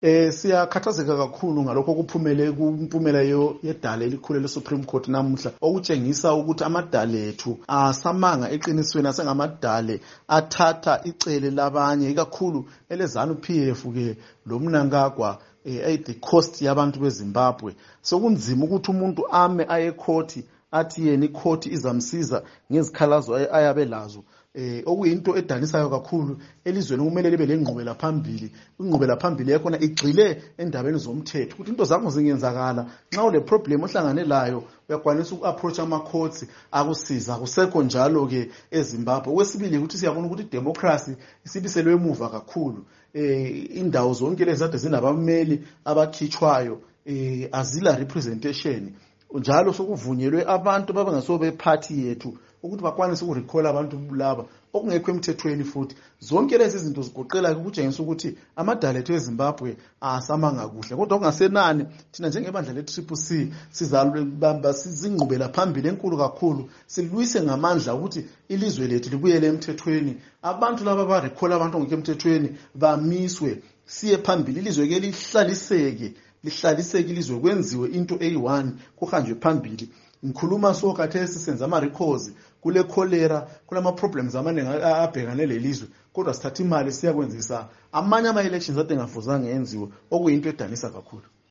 Siyakhathazeka kakhulu ngalokho kuphumele kumpumela yedale elikhulu le-Supreme Court namuhla okutshengisa ukuthi amadale ethu asamanga eqinisweni asengamadale athatha icele labanye ikakhulu eleZANU-PF ke lo Mnangagwa at the cost yabantu beZimbabwe. Sokunzima ukuthi umuntu ame aye ecourt athi yena icourt izamsiza ngezikhalazo ayabe lazo. Okuyinto edanisayo kakhulu elizweni kumele libe lengqubela phambili. Ingqubela phambili yakhona igxile endabeni zomthetho ukuthi into zakho zingenzakala nxa ule problem ohlangane layo uyakwanisa uku-approach ama-courts akusiza. Akusekho njalo ke eZimbabwe. Okwesibili ukuthi siyabona ukuthi idemocracy isibiselwe emuva kakhulu. Indawo zonke lezi kade zinabameli abakhitshwayo azila representation, njalo sokuvunyelwe abantu babangaso bephathi yethu ukuthi bakwanise ukurecall abantu laba okungekho emthethweni. Futhi zonke lezi zinto zigoqela ukutshengisa ukuthi amadale ethu eZimbabwe asamanga kuhle, kodwa okungasenani thina njengebandla le-CCC sizalubamba sizingqubela phambili enkulu kakhulu silwise ngamandla ukuthi ilizwe lethu libuyele emthethweni. Abantu laba barecall abantu ongekho emthethweni bamiswe, siye phambili, ilizwe ke lihlaliseke ilizwe, kwenziwe into eyi-1 kuhanjwe phambili. Ngikhuluma so khathesi senza ama-recalls kule cholera, kulama-problems amaningi abhekane lelizwe, kodwa sithatha imali siyakwenzisa amanye ama-elections ade ngafuzanga enziwe, okuyinto edanisa kakhulu.